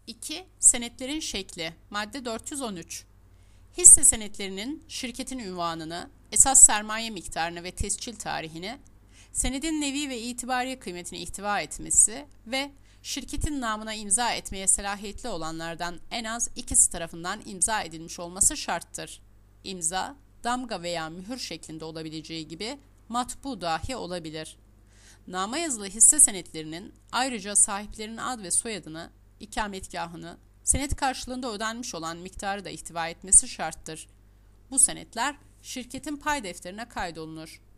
2. Senetlerin şekli. Madde 413. Hisse senetlerinin şirketin ünvanını, esas sermaye miktarını ve tescil tarihini, senedin nevi ve itibariye kıymetini ihtiva etmesi ve şirketin namına imza etmeye selahiyetli olanlardan en az ikisi tarafından imza edilmiş olması şarttır. İmza, damga veya mühür şeklinde olabileceği gibi matbu dahi olabilir. Nama yazılı hisse senetlerinin ayrıca sahiplerinin ad ve soyadını, ikametgahını, senet karşılığında ödenmiş olan miktarı da ihtiva etmesi şarttır. Bu senetler şirketin pay defterine kaydolunur.